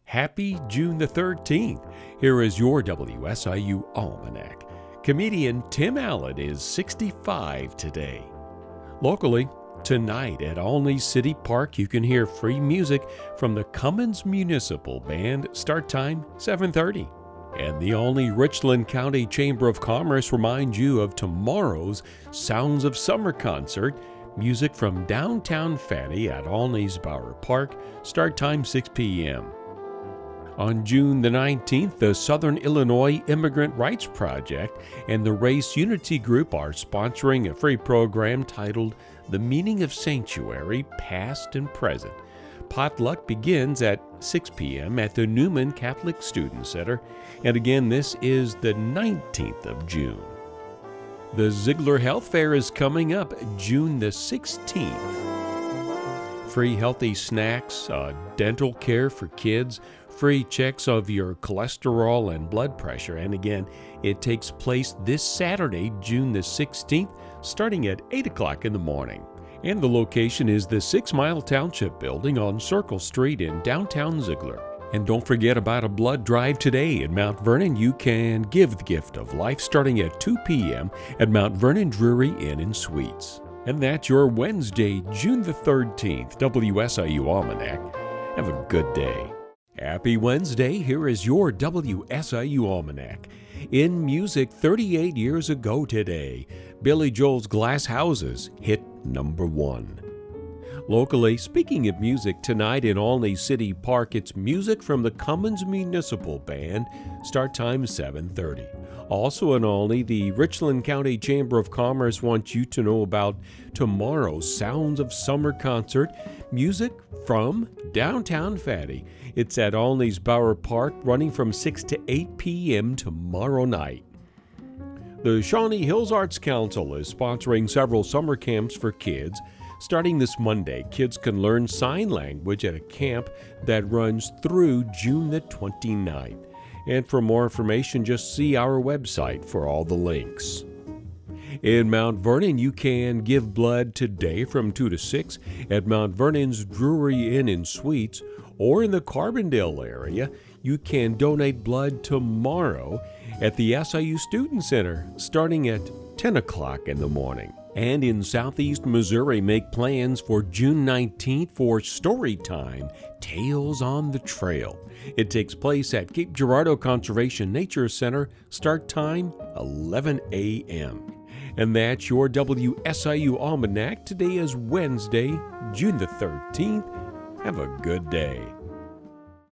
Happy June the 13th. Here is your WSIU Almanac. Comedian Tim Allen is 65 today. Locally, tonight at Olney City Park, you can hear free music from the Cummins Municipal Band. Start time 7:30. And the Olney Richland County Chamber of Commerce reminds you of tomorrow's Sounds of Summer concert. Music from downtown Fatty at Olney's Bower Park. Start time 6 p.m. On June the 19th, the Southern Illinois Immigrant Rights Project and the Race Unity Group are sponsoring a free program titled The Meaning of Sanctuary, Past and Present. Potluck begins at 6 p.m. at the Newman Catholic Student Center, and again, this is the 19th of June. The Ziegler Health Fair is coming up June the 16th. Free healthy snacks, dental care for kids, free checks of your cholesterol and blood pressure, and again, it takes place this Saturday, June the 16th, starting at 8 o'clock in the morning. And the location is the 6 Mile Township Building on Circle Street in downtown Ziegler. And don't forget about a blood drive today in Mount Vernon. You can give the gift of life starting at 2 p.m. at Mount Vernon Drury Inn and Suites. And that's your Wednesday, June the 13th, WSIU Almanac. Have a good day. Happy Wednesday. Here is your WSIU Almanac. In music, 38 years ago today, Billy Joel's Glass Houses hit number 1. Locally, speaking of music, tonight in Olney City Park, it's music from the Cummins Municipal Band. Start time 7:30. Also in Olney, the Richland County Chamber of Commerce wants you to know about tomorrow's Sounds of Summer concert. Music from downtown Fatty. It's at Olney's Bower Park, running from 6 to 8 p.m. tomorrow night. The Shawnee Hills Arts Council is sponsoring several summer camps for kids. Starting this Monday, kids can learn sign language at a camp that runs through June the 29th. And for more information, just see our website for all the links. In Mount Vernon, you can give blood today from 2 to 6 at Mount Vernon's Drury Inn and Suites, or in the Carbondale area, you can donate blood tomorrow at the SIU Student Center, starting at 10 o'clock in the morning. And in southeast Missouri, make plans for June 19th for Story Time, Tales on the Trail. It takes place at Cape Girardeau Conservation Nature Center. Start time 11 a.m. And that's your WSIU Almanac. Today is Wednesday, June the 13th. Have a good day.